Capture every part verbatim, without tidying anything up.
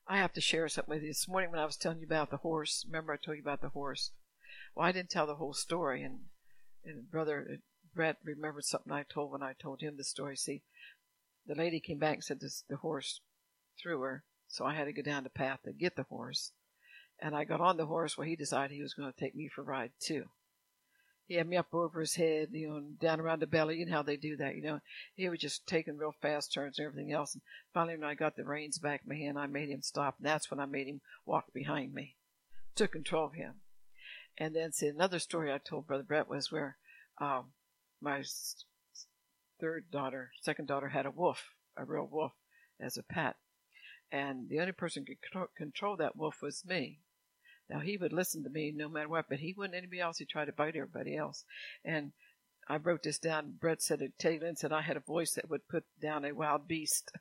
I have to share something with you. This morning when I was telling you about the horse, remember I told you about the horse? Well, I didn't tell the whole story, and, and Brother Brett remembered something I told when I told him the story. See, the lady came back and said this, the horse threw her, so I had to go down the path to get the horse. And I got on the horse. Well, he decided he was going to take me for a ride, too. He had me up over his head, you know, and down around the belly. You know how they do that, you know. He was just taking real fast turns and everything else. And finally, when I got the reins back in my hand, I made him stop. And that's when I made him walk behind me. Took control of him. And then, see, another story I told Brother Brett was where um, my third daughter, second daughter, had a wolf, a real wolf, as a pet. And the only person who could control that wolf was me. Now, he would listen to me no matter what, but he wouldn't anybody else. He tried to bite everybody else. And I wrote this down. Brett said it, Teddy Lynn said I had a voice that would put down a wild beast.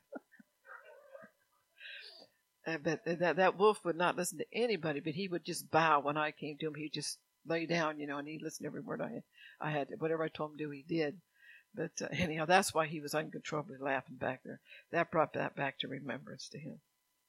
uh, but that, that wolf would not listen to anybody, but he would just bow when I came to him. He'd just lay down, you know, and he'd listen to every word I had. I had whatever I told him to do, he did. But uh, anyhow, that's why he was uncontrollably laughing back there. That brought that back to remembrance to him.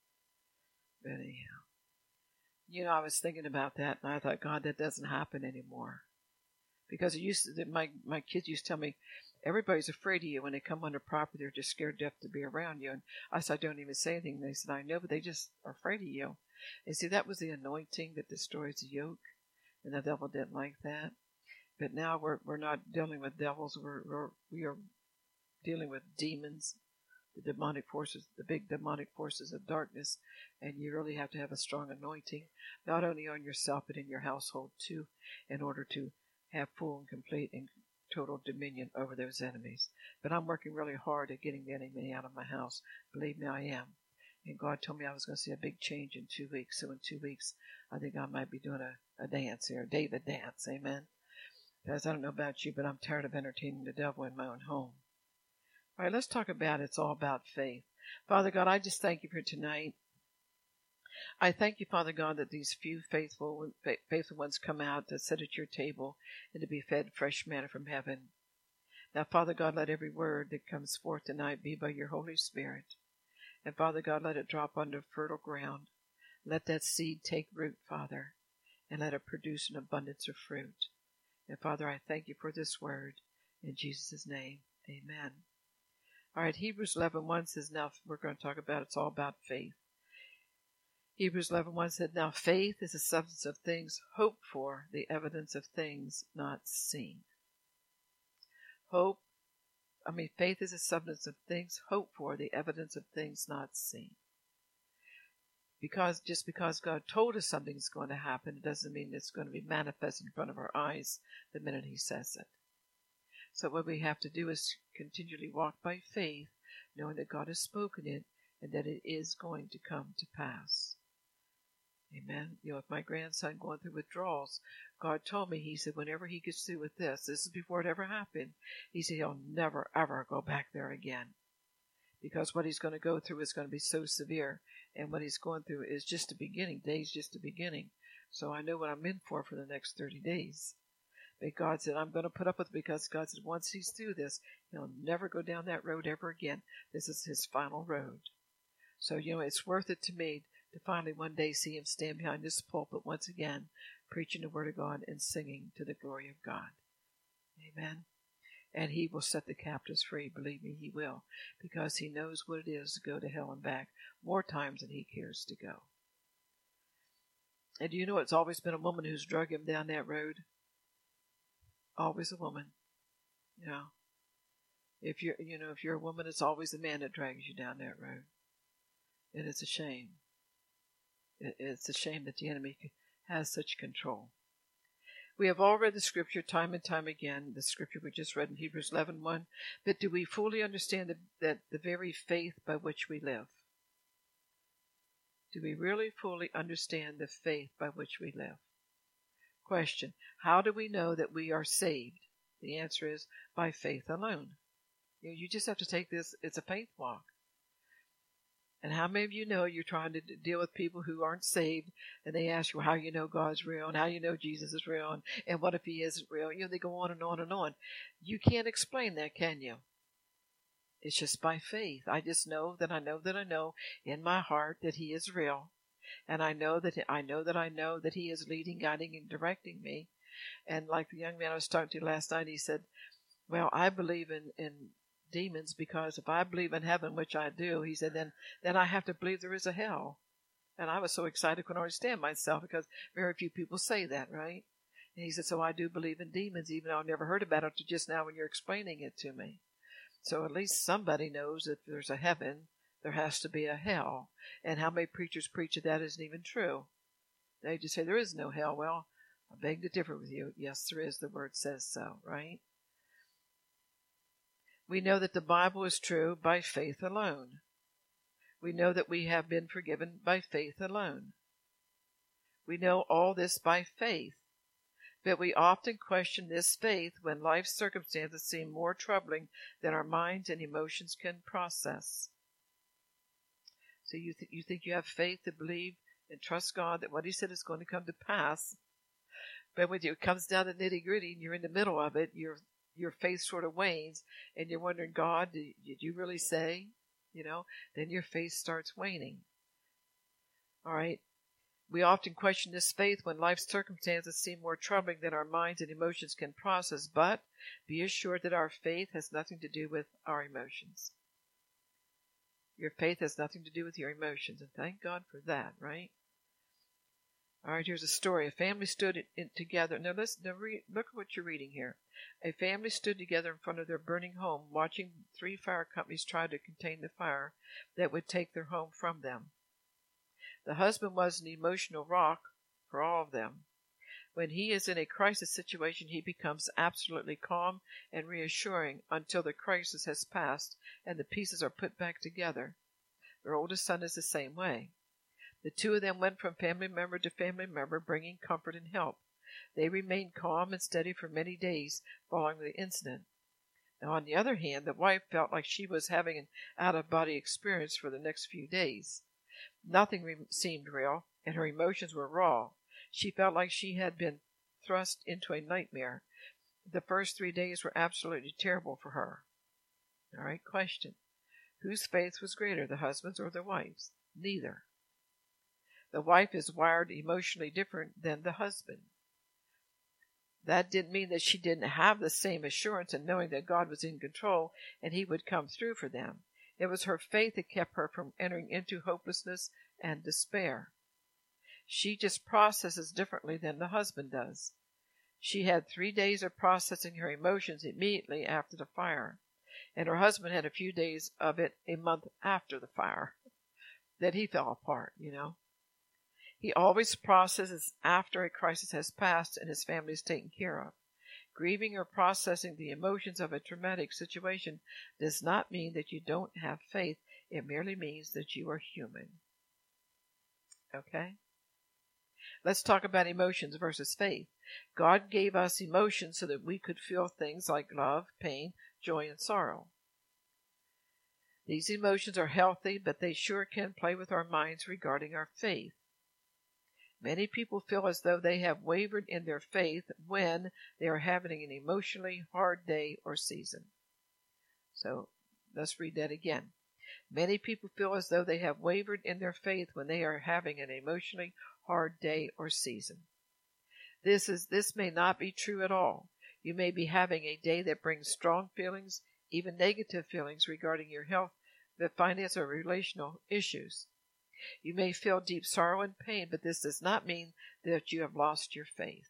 But anyhow. You know, I was thinking about that, and I thought, God, that doesn't happen anymore. Because it used to, my my kids used to tell me, everybody's afraid of you when they come on their property. They're just scared deaf to be around you. And I said, I don't even say anything. And they said, I know, but they just are afraid of you. And see, that was the anointing that destroys the yoke, and the devil didn't like that. But now we're we're not dealing with devils. We're, we're we are dealing with demons. The demonic forces, the big demonic forces of darkness, and you really have to have a strong anointing, not only on yourself, but in your household too, in order to have full and complete and total dominion over those enemies. But I'm working really hard at getting the enemy out of my house. Believe me, I am. And God told me I was going to see a big change in two weeks. So in two weeks, I think I might be doing a, a dance here, a David dance. Amen. Because I don't know about you, but I'm tired of entertaining the devil in my own home. All right, let's talk about it's all about faith. Father God, I just thank you for tonight. I thank you, Father God, that these few faithful faithful ones come out to sit at your table and to be fed fresh manna from heaven. Now, Father God, let every word that comes forth tonight be by your Holy Spirit. And Father God, let it drop onto fertile ground. Let that seed take root, Father, and let it produce an abundance of fruit. And Father, I thank you for this word. In Jesus' name, amen. All right, Hebrews eleven one says, now we're going to talk about it's all about faith. Hebrews eleven one said, now faith is the substance of things hoped for, the evidence of things not seen. Hope, I mean, faith is the substance of things hoped for, the evidence of things not seen. Because just because God told us something's going to happen, it doesn't mean it's going to be manifested in front of our eyes the minute He says it. So what we have to do is continually walk by faith, knowing that God has spoken it and that it is going to come to pass. Amen. You know, if my grandson going through withdrawals, God told me, he said, whenever he gets through with this, this is before it ever happened, he said he'll never, ever go back there again. Because what he's going to go through is going to be so severe. And what he's going through is just the beginning. Day's just the beginning. So I know what I'm in for for the next thirty days. But God said, I'm going to put up with it because God said once he's through this, he'll never go down that road ever again. This is his final road. So, you know, it's worth it to me to finally one day see him stand behind this pulpit once again, preaching the word of God and singing to the glory of God. Amen. And he will set the captives free. Believe me, he will. Because he knows what it is to go to hell and back more times than he cares to go. And do you know it's always been a woman who's drug him down that road? Always a woman. You know. If you're, you know, if you're a woman, it's always a man that drags you down that road. And it's a shame. It's a shame that the enemy has such control. We have all read the scripture time and time again, the scripture we just read in Hebrews eleven one, but do we fully understand the, that the very faith by which we live? Do we really fully understand the faith by which we live? Question, how do we know that we are saved? The answer is by faith alone. You know, you just have to take this, it's a faith walk. And how many of you know you're trying to deal with people who aren't saved, and they ask you how you know God's real, and how you know Jesus is real, and, and what if he isn't real? You know, they go on and on and on. You can't explain that, can you? It's just by faith. I just know that I know that I know in my heart that He is real. And I know that I know that I know that He is leading, guiding, and directing me. And like the young man I was talking to last night, he said, well, I believe in, in demons because if I believe in heaven, which I do, he said, then, then I have to believe there is a hell. And I was so excited I couldn't understand myself because very few people say that, right? And he said, so I do believe in demons, even though I've never heard about it until just now when you're explaining it to me. So at least somebody knows that there's a heaven, there has to be a hell. And how many preachers preach that that isn't even true? They just say there is no hell. Well, I beg to differ with you. Yes, there is. The Word says so, right? We know that the Bible is true by faith alone. We know that we have been forgiven by faith alone. We know all this by faith. But we often question this faith when life's circumstances seem more troubling than our minds and emotions can process. So you, th- you think you have faith to believe and trust God that what He said is going to come to pass. But when it comes down to nitty gritty and you're in the middle of it, your your faith sort of wanes and you're wondering, God, did, did you really say? You know, then your faith starts waning. All right. We often question this faith when life's circumstances seem more troubling than our minds and emotions can process, but be assured that our faith has nothing to do with our emotions. Your faith has nothing to do with your emotions, and thank God for that, right? All right, here's a story. A family stood in, in, together. Now, listen, now read, look at what you're reading here. A family stood together in front of their burning home, watching three fire companies try to contain the fire that would take their home from them. The husband was an emotional rock for all of them. When he is in a crisis situation, he becomes absolutely calm and reassuring until the crisis has passed and the pieces are put back together. Their oldest son is the same way. The two of them went from family member to family member, bringing comfort and help. They remained calm and steady for many days following the incident. Now, on the other hand, the wife felt like she was having an out-of-body experience for the next few days. Nothing re- seemed real, and her emotions were raw. She felt like she had been thrust into a nightmare. The first three days were absolutely terrible for her. All right, question. Whose faith was greater, the husband's or the wife's? Neither. The wife is wired emotionally different than the husband. That didn't mean that she didn't have the same assurance in knowing that God was in control and He would come through for them. It was her faith that kept her from entering into hopelessness and despair. She just processes differently than the husband does. She had three days of processing her emotions immediately after the fire, and her husband had a few days of it a month after the fire. That he fell apart, you know. He always processes after a crisis has passed and his family is taken care of. Grieving or processing the emotions of a traumatic situation does not mean that you don't have faith. It merely means that you are human. Okay? Let's talk about emotions versus faith. God gave us emotions so that we could feel things like love, pain, joy, and sorrow. These emotions are healthy, but they sure can play with our minds regarding our faith. Many people feel as though they have wavered in their faith when they are having an emotionally hard day or season. So, let's read that again. Many people feel as though they have wavered in their faith when they are having an emotionally hard day or season. This is this may not be true at all. You may be having a day that brings strong feelings, even negative feelings regarding your health, the finance, or relational issues. You may feel deep sorrow and pain, but this does not mean that you have lost your faith.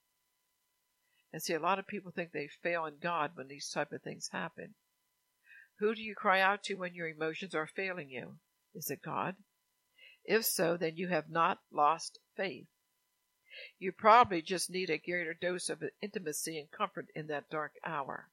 And see, a lot of people think they fail in God when these type of things happen. Who do you cry out to when your emotions are failing you? Is it God? If so, then you have not lost faith. You probably just need a greater dose of intimacy and comfort in that dark hour.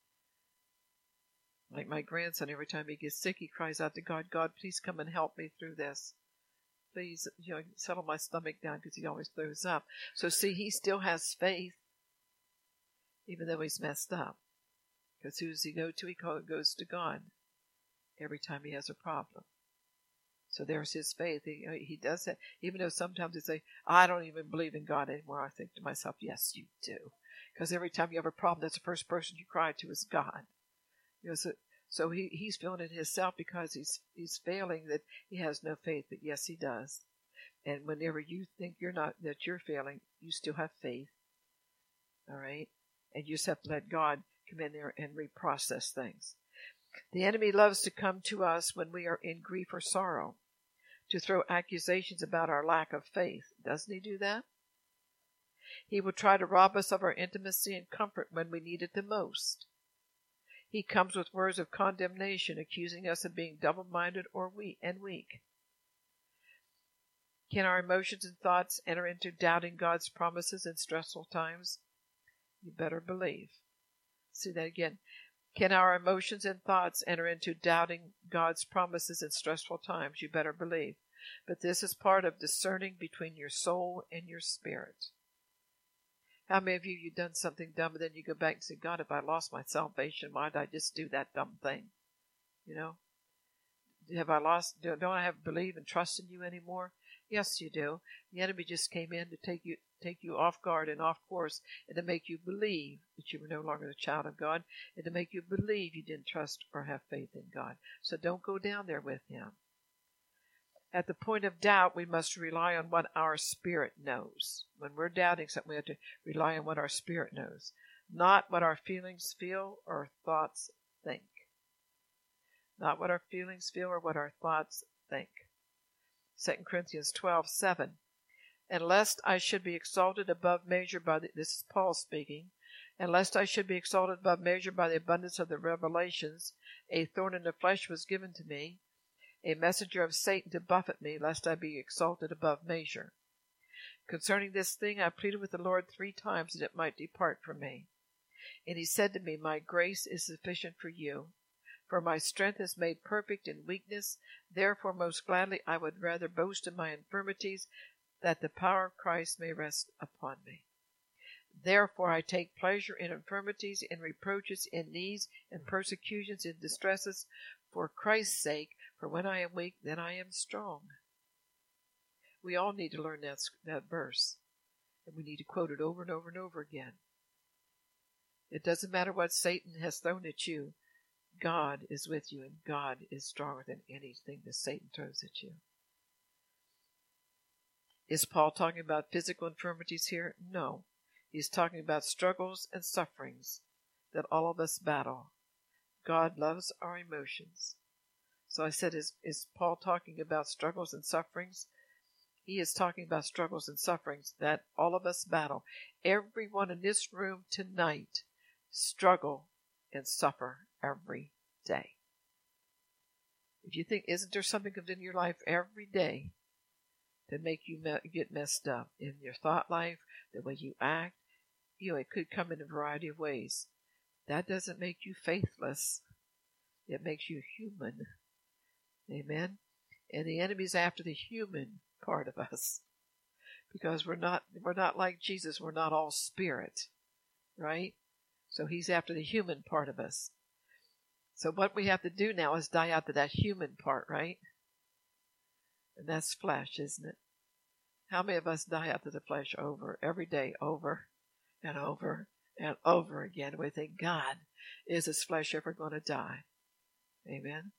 Like my grandson, every time he gets sick, he cries out to God, God, please come and help me through this. Please, you know, settle my stomach down because he always throws up. So see, he still has faith, even though he's messed up. Because who does he go to? He goes to God every time he has a problem. So there's his faith. He, he does that. Even though sometimes he say, I don't even believe in God anymore. I think to myself, yes, you do. Because every time you have a problem, that's the first person you cry to is God. You know, so, So he, he's feeling it himself because he's he's failing, that he has no faith, but yes, he does. And whenever you think you're not, that you're failing, you still have faith. All right? And you just have to let God come in there and reprocess things. The enemy loves to come to us when we are in grief or sorrow, to throw accusations about our lack of faith. Doesn't he do that? He will try to rob us of our intimacy and comfort when we need it the most. He comes with words of condemnation, accusing us of being double-minded or weak and weak. Can our emotions and thoughts enter into doubting God's promises in stressful times? You better believe. See that again. Can our emotions and thoughts enter into doubting God's promises in stressful times? You better believe. But this is part of discerning between your soul and your spirit. How many of you, you've done something dumb, and then you go back and say, God, if I lost my salvation, why did I just do that dumb thing? You know? Have I lost, don't I have believe and trust in you anymore? Yes, you do. The enemy just came in to take you take you off guard and off course, and to make you believe that you were no longer a child of God, and to make you believe you didn't trust or have faith in God. So don't go down there with him. At the point of doubt, we must rely on what our spirit knows. When we're doubting something, we have to rely on what our spirit knows, not what our feelings feel or thoughts think. Not what our feelings feel or what our thoughts think. Second Corinthians twelve seven. And lest I should be exalted above measure by the, this is Paul speaking, and lest I should be exalted above measure by the abundance of the revelations, a thorn in the flesh was given to me, a messenger of Satan to buffet me, lest I be exalted above measure. Concerning this thing I pleaded with the Lord three times that it might depart from me. And he said to me, My grace is sufficient for you, for my strength is made perfect in weakness. Therefore most gladly I would rather boast in my infirmities, that the power of Christ may rest upon me. Therefore I take pleasure in infirmities, in reproaches, in needs, in persecutions, in distresses, for Christ's sake. For when I am weak, then I am strong. We all need to learn that, that verse, and we need to quote it over and over and over again. It doesn't matter what Satan has thrown at you. God is with you, and God is stronger than anything that Satan throws at you. Is Paul talking about physical infirmities here? No. He's talking about struggles and sufferings that all of us battle. God loves our emotions. So I said, is, is Paul talking about struggles and sufferings? He is talking about struggles and sufferings that all of us battle. Everyone in this room tonight struggle and suffer every day. If you think, isn't there something comes in your life every day to make you me- get messed up in your thought life, the way you act? You know, it could come in a variety of ways. That doesn't make you faithless. It makes you human. Amen? And the enemy's after the human part of us, because we're not we're not like Jesus. We're not all spirit, right? So he's after the human part of us. So what we have to do now is die out to that human part, right? And that's flesh, isn't it? How many of us die out to the flesh over every day, over and over and over again? We think, God, is this flesh ever going to die? Amen.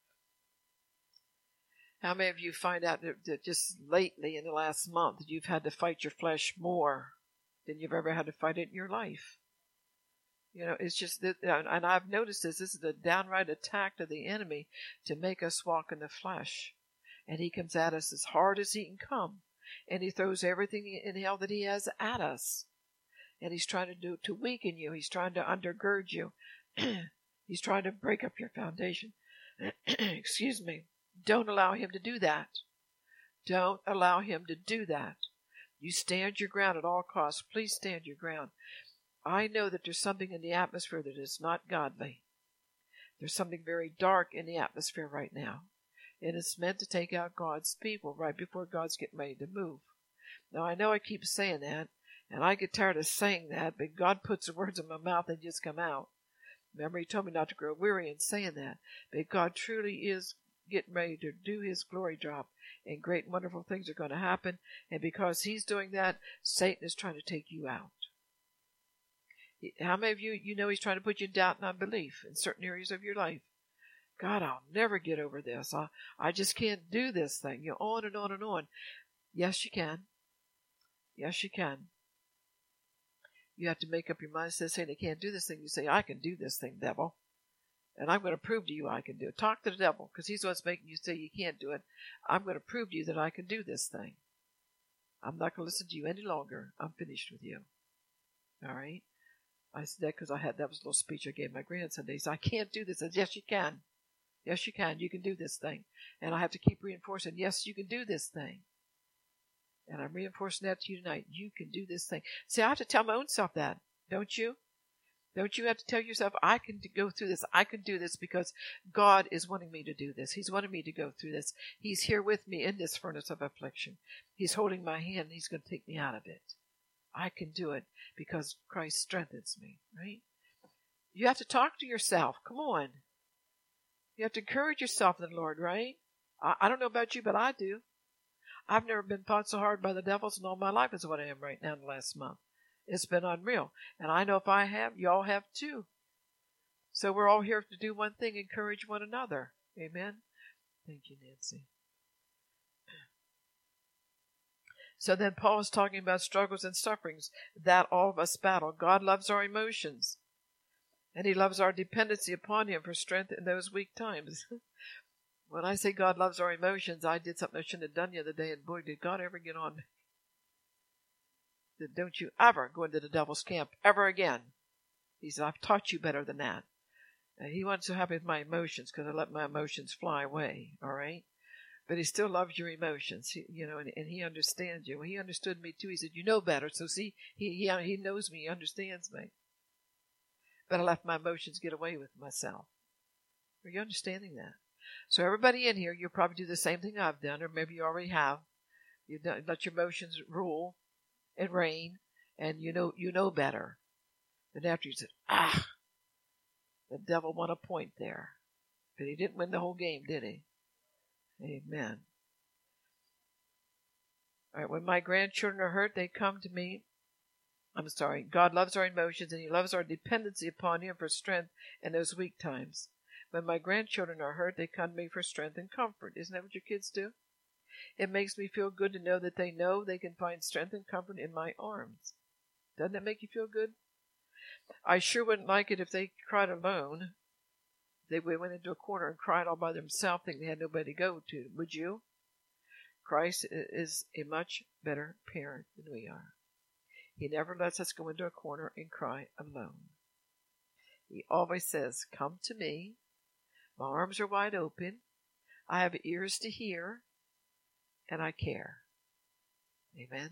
How many of you find out that, that just lately in the last month you've had to fight your flesh more than you've ever had to fight it in your life? You know, it's just that, and I've noticed this, this is a downright attack of the enemy to make us walk in the flesh. And he comes at us as hard as he can come. And he throws everything in hell that he has at us. And he's trying to do to weaken you. He's trying to undergird you. He's trying to break up your foundation. Excuse me. Don't allow him to do that. Don't allow him to do that. You stand your ground at all costs. Please stand your ground. I know that there's something in the atmosphere that is not godly. There's something very dark in the atmosphere right now. And it's meant to take out God's people right before God's getting ready to move. Now, I know I keep saying that, and I get tired of saying that, but God puts the words in my mouth and just come out. Remember, he told me not to grow weary in saying that. But God truly is getting ready to do his glory drop, and great and wonderful things are going to happen. And because he's doing that, Satan is trying to take you out. How many of you, you know he's trying to put you in doubt and unbelief in certain areas of your life? God, I'll never get over this. I, I just can't do this thing. You know, on and on and on. Yes, you can. Yes, you can. You have to make up your mind. Instead of saying they can't do this thing, you say, I can do this thing, devil. And I'm going to prove to you I can do it. Talk to the devil, because he's what's making you say you can't do it. I'm going to prove to you that I can do this thing. I'm not going to listen to you any longer. I'm finished with you. All right? I said that because I had, that was a little speech I gave my grandson. He said, I can't do this. I said, yes, you can. Yes, you can. You can do this thing. And I have to keep reinforcing, yes, you can do this thing. And I'm reinforcing that to you tonight. You can do this thing. See, I have to tell my own self that, don't you? Don't you have to tell yourself, I can go through this. I can do this because God is wanting me to do this. He's wanting me to go through this. He's here with me in this furnace of affliction. He's holding my hand. And he's going to take me out of it. I can do it because Christ strengthens me, right? You have to talk to yourself. Come on. You have to encourage yourself in the Lord, right? I, I don't know about you, but I do. I've never been fought so hard by the devils in all my life as what I am right now in the last month. It's been unreal. And I know if I have, y'all have too. So we're all here to do one thing, encourage one another. Amen? Thank you, Nancy. So then Paul is talking about struggles and sufferings that all of us battle. God loves our emotions. And he loves our dependency upon him for strength in those weak times. When I say God loves our emotions, I did something I shouldn't have done the other day, and boy, did God ever get on me. Said, don't you ever go into the devil's camp ever again. He said, I've taught you better than that. And he wasn't so happy with my emotions because I let my emotions fly away, all right? But he still loves your emotions, he, you know, and, and he understands you. He understood me too. He said, you know better. So see, he, he, he knows me, he understands me. But I let my emotions get away with myself. Are you understanding that? So everybody in here, you'll probably do the same thing I've done, or maybe you already have. You let your emotions rule and reign, and you know you know better. And after you said, ah, the devil won a point there. But he didn't win the whole game, did he? Amen. All right, when my grandchildren are hurt, they come to me. I'm sorry. God loves our emotions, and he loves our dependency upon him for strength in those weak times. When my grandchildren are hurt, they come to me for strength and comfort. Isn't that what your kids do? It makes me feel good to know that they know they can find strength and comfort in my arms. Doesn't that make you feel good? I sure wouldn't like it if they cried alone. They went into a corner and cried all by themselves, thinking they had nobody to go to. Would you? Christ is a much better parent than we are. He never lets us go into a corner and cry alone. He always says, come to me. My arms are wide open. I have ears to hear. And I care. Amen.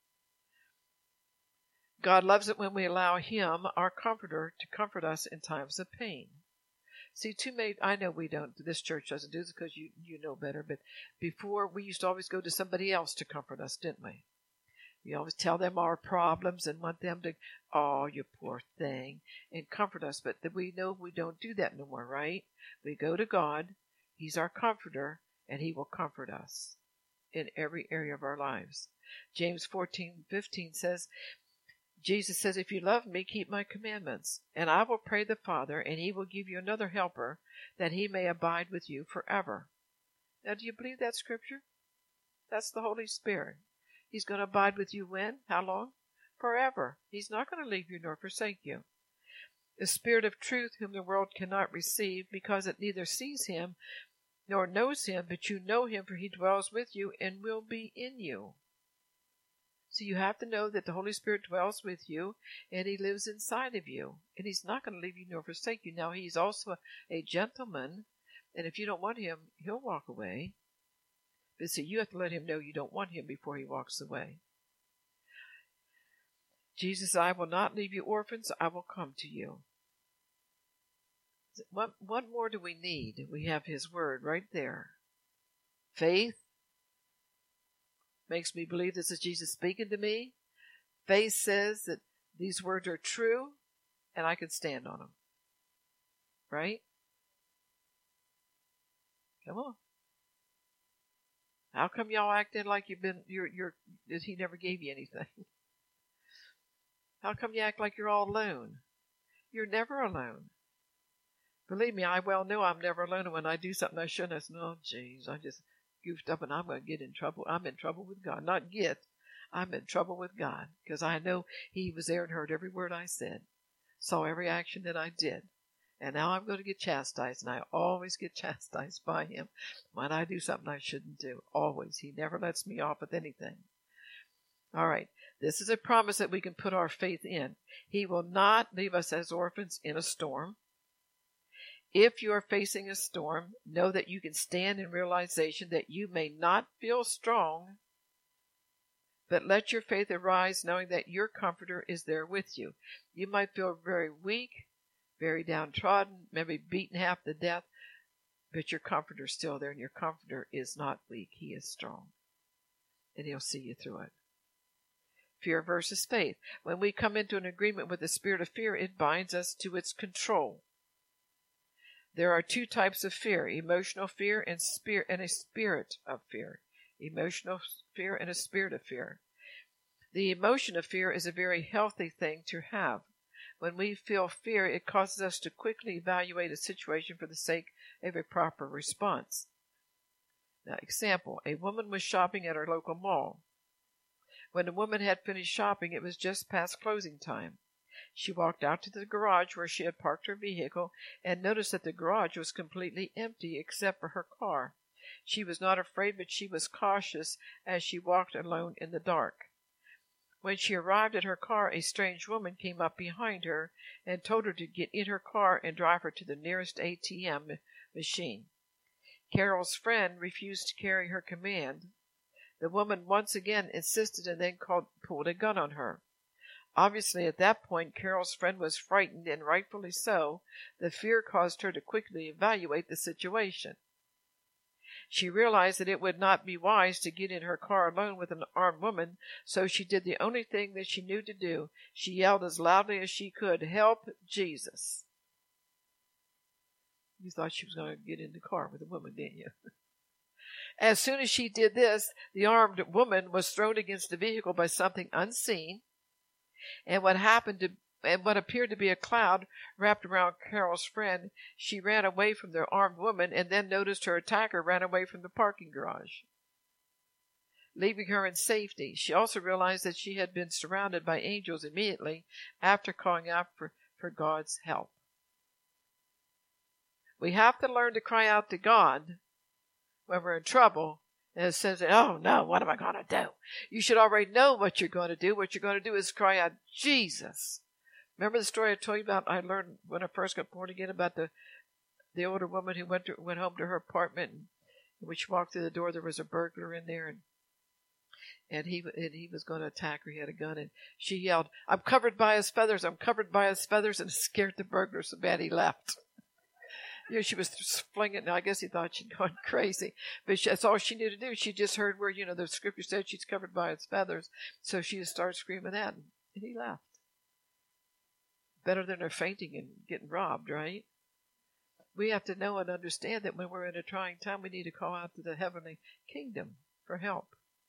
God loves it when we allow him, our comforter, to comfort us in times of pain. See, too many, I know we don't, this church doesn't do this because you, you know better, but before we used to always go to somebody else to comfort us, didn't we? We always tell them our problems and want them to, oh, you poor thing, and comfort us. But we know we don't do that no more, right? We go to God. He's our comforter, and he will comfort us in every area of our lives. James fourteen fifteen says, Jesus says, if you love me, keep my commandments, and I will pray the Father, and he will give you another helper, that he may abide with you forever. Now, do you believe that scripture? That's the Holy Spirit. He's going to abide with you when? How long? Forever. He's not going to leave you nor forsake you. The Spirit of truth, whom the world cannot receive, because it neither sees him nor knows him, but you know him, for he dwells with you and will be in you. So you have to know that the Holy Spirit dwells with you, and he lives inside of you. And he's not going to leave you nor forsake you. Now, he's also a gentleman, and if you don't want him, he'll walk away. But see, you have to let him know you don't want him before he walks away. Jesus, I will not leave you orphans. I will come to you. What, what more do we need? We have his word right there. Faith makes me believe this is Jesus speaking to me. Faith says that these words are true, and I can stand on them. Right? Come on. How come y'all acting like you've been, you're, you're, that he never gave you anything? How come you act like you're all alone? You're never alone. Believe me, I well know I'm never alone. And when I do something I shouldn't, I say, oh, geez, I just goofed up and I'm going to get in trouble. I'm in trouble with God. Not get. I'm in trouble with God because I know he was there and heard every word I said, saw every action that I did. And now I'm going to get chastised, and I always get chastised by him when I do something I shouldn't do. Always. He never lets me off with anything. All right. This is a promise that we can put our faith in. He will not leave us as orphans in a storm. If you are facing a storm, know that you can stand in realization that you may not feel strong, but let your faith arise knowing that your comforter is there with you. You might feel very weak, very downtrodden, maybe beaten half to death, but your comforter is still there, and your comforter is not weak. He is strong, and he'll see you through it. Fear versus faith. When we come into an agreement with the spirit of fear, it binds us to its control. There are two types of fear, emotional fear and spirit and a spirit of fear. Emotional fear and a spirit of fear. The emotion of fear is a very healthy thing to have. When we feel fear, it causes us to quickly evaluate a situation for the sake of a proper response. Now, example, a woman was shopping at her local mall. When the woman had finished shopping, it was just past closing time. She walked out to the garage where she had parked her vehicle and noticed that the garage was completely empty except for her car. She was not afraid, but she was cautious as she walked alone in the dark. When she arrived at her car, a strange woman came up behind her and told her to get in her car and drive her to the nearest A T M machine. Carol's friend refused to carry her command. The woman once again insisted and then called, pulled a gun on her. Obviously, at that point, Carol's friend was frightened, and rightfully so. The fear caused her to quickly evaluate the situation. She realized that it would not be wise to get in her car alone with an armed woman, so she did the only thing that she knew to do. She yelled as loudly as she could, "Help, Jesus!" You thought she was going to get in the car with a woman, didn't you? As soon as she did this, the armed woman was thrown against the vehicle by something unseen, and what happened to and what appeared to be a cloud wrapped around Carol's friend. She ran away from the armed woman and then noticed her attacker ran away from the parking garage, leaving her in safety. She also realized that she had been surrounded by angels immediately after calling out for, for God's help. We have to learn to cry out to God when we're in trouble. And it says, oh no, what am I going to do? You should already know what you're going to do. What you're going to do is cry out, Jesus. Remember the story I told you about? I learned when I first got born again about the the older woman who went to, went home to her apartment, and when she walked through the door, there was a burglar in there, and and he and he was going to attack her. He had a gun, and she yelled, "I'm covered by his feathers! I'm covered by his feathers!" and it scared the burglar so bad he left. You know, she was flinging. Now, I guess he thought she'd gone crazy, but she, that's all she knew to do. She just heard where, you know, the scripture said she's covered by his feathers, so she just started screaming that, and he left. Better than her fainting and getting robbed, right? We have to know and understand that when we're in a trying time, we need to call out to the heavenly kingdom for help.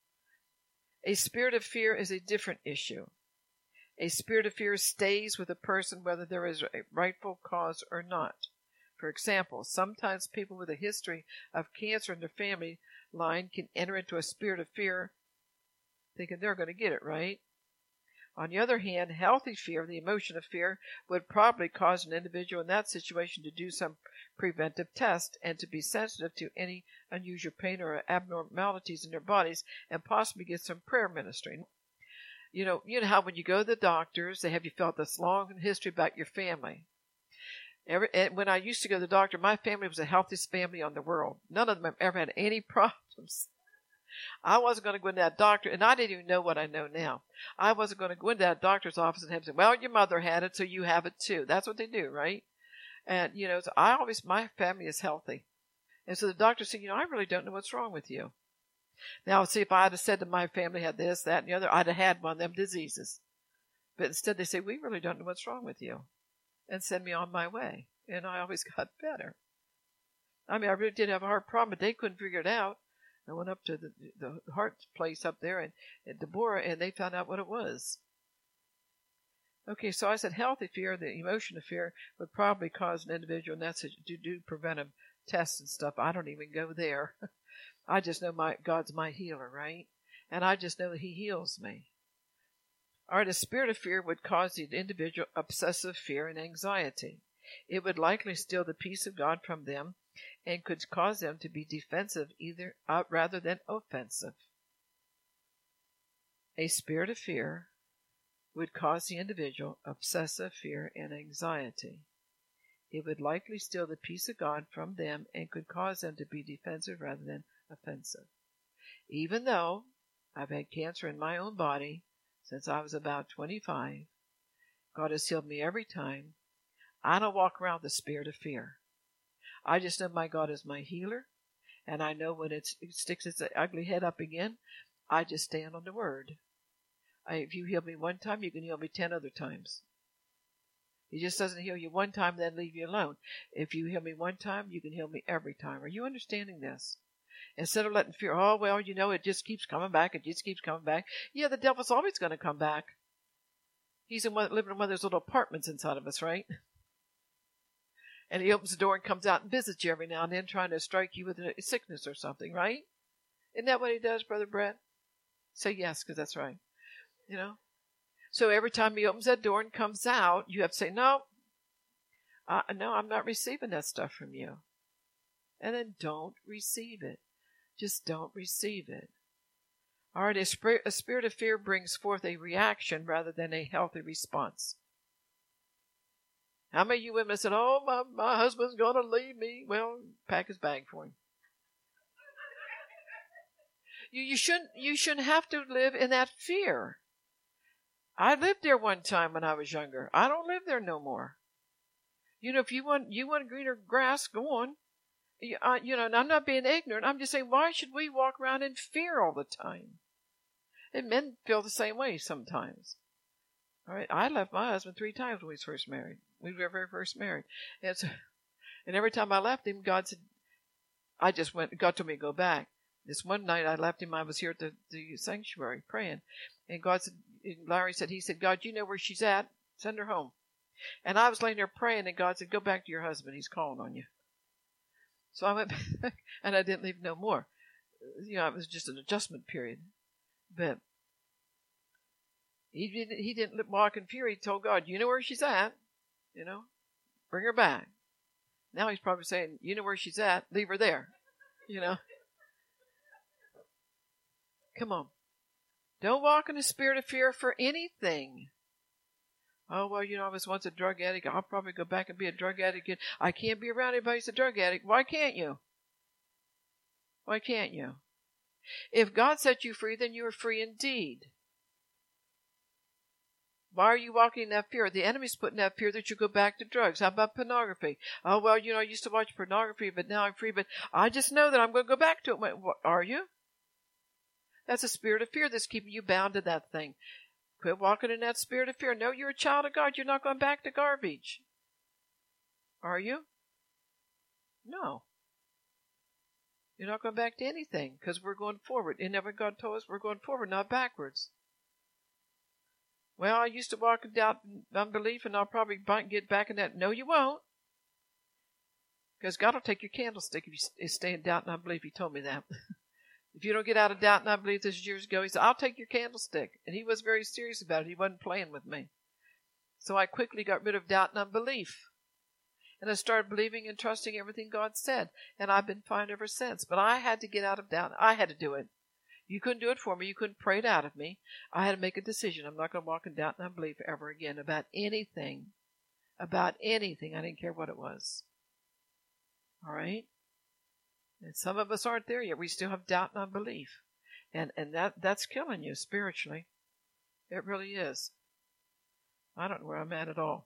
A spirit of fear is a different issue. A spirit of fear stays with a person whether there is a rightful cause or not. For example, sometimes people with a history of cancer in their family line can enter into a spirit of fear thinking they're going to get it, right? On the other hand, healthy fear, the emotion of fear, would probably cause an individual in that situation to do some preventive test and to be sensitive to any unusual pain or abnormalities in their bodies and possibly get some prayer ministry. You know, you know how when you go to the doctors, they have you fill out this long history about your family. Every, and when I used to go to the doctor, my family was the healthiest family on the world. None of them have ever had any problems. I wasn't going to go into that doctor, and I didn't even know what I know now. I wasn't going to go into that doctor's office and have him say, well, your mother had it, so you have it too. That's what they do, right? And, you know, so I always, my family is healthy. And so the doctor said, you know, I really don't know what's wrong with you. Now, see, if I had said that my family had this, that, and the other, I'd have had one of them diseases. But instead they say, we really don't know what's wrong with you, and send me on my way. And I always got better. I mean, I really did have a heart problem, but they couldn't figure it out. I went up to the, the heart place up there and at Deborah, and they found out what it was. Okay, so I said healthy fear, the emotion of fear, would probably cause an individual, and that's to do preventive tests and stuff. I don't even go there. I just know my God's my healer, right? And I just know that He heals me. All right, a spirit of fear would cause the individual obsessive fear and anxiety. It would likely steal the peace of God from them and could cause them to be defensive either uh, rather than offensive. A spirit of fear would cause the individual obsessive fear and anxiety. It would likely steal the peace of God from them and could cause them to be defensive rather than offensive. Even though I've had cancer in my own body since I was about twenty-five, God has healed me every time. I don't walk around with the spirit of fear. I just know my God is my healer, and I know when it's, it sticks its ugly head up again, I just stand on the word. I, if you heal me one time, you can heal me ten other times. He just doesn't heal you one time and then leave you alone. If you heal me one time, you can heal me every time. Are you understanding this? Instead of letting fear, oh, well, you know, it just keeps coming back. It just keeps coming back. Yeah, the devil's always going to come back. He's in one, living in one of those little apartments inside of us, right? And he opens the door and comes out and visits you every now and then, trying to strike you with a sickness or something, right? Isn't that what he does, Brother Brett? Say yes, because that's right. You know? So every time he opens that door and comes out, you have to say, no, uh, no, I'm not receiving that stuff from you. And then don't receive it. Just don't receive it. All right, a spirit, a spirit of fear brings forth a reaction rather than a healthy response. How many of you women said, oh, my, my husband's going to leave me? Well, pack his bag for him. You, you shouldn't, you shouldn't have to live in that fear. I lived there one time when I was younger. I don't live there no more. You know, if you want, you want greener grass, go on. You, uh, you know, and I'm not being ignorant. I'm just saying, why should we walk around in fear all the time? And men feel the same way sometimes. All right, I left my husband three times when we was first married. We were very first married. And, so, and every time I left him, God said, I just went, God told me to go back. This one night I left him, I was here at the, the sanctuary praying. And God said, Larry said, he said, God, you know where she's at. Send her home. And I was laying there praying, and God said, go back to your husband. He's calling on you. So I went back, and I didn't leave no more. You know, it was just an adjustment period. But he didn't, he didn't walk in fear. He told God, you know where she's at. You know, bring her back. Now he's probably saying, you know where she's at. Leave her there. You know. Come on. Don't walk in the spirit of fear for anything. Oh, well, you know, I was once a drug addict. I'll probably go back and be a drug addict again. I can't be around anybody who's a drug addict. Why can't you? Why can't you? If God set you free, then you are free indeed. Why are you walking in that fear? The enemy's putting that fear that you go back to drugs. How about pornography? Oh, well, you know, I used to watch pornography, but now I'm free. But I just know that I'm going to go back to it. Wait, what, are you? That's a spirit of fear that's keeping you bound to that thing. Quit walking in that spirit of fear. No, you're a child of God. You're not going back to garbage. Are you? No. You're not going back to anything because we're going forward. And never God told us we're going forward, not backwards. Well, I used to walk in doubt and unbelief, and I'll probably get back in that. No, you won't. Because God will take your candlestick if you stay in doubt and unbelief. He told me that. If you don't get out of doubt and unbelief, this is years ago, he said, I'll take your candlestick. And he was very serious about it. He wasn't playing with me. So I quickly got rid of doubt and unbelief. And I started believing and trusting everything God said. And I've been fine ever since. But I had to get out of doubt. I had to do it. You couldn't do it for me. You couldn't pray it out of me. I had to make a decision. I'm not going to walk in doubt and unbelief ever again about anything. About anything. I didn't care what it was. All right? And some of us aren't there yet. We still have doubt and unbelief. And and that that's killing you spiritually. It really is. I don't know where I'm at at all.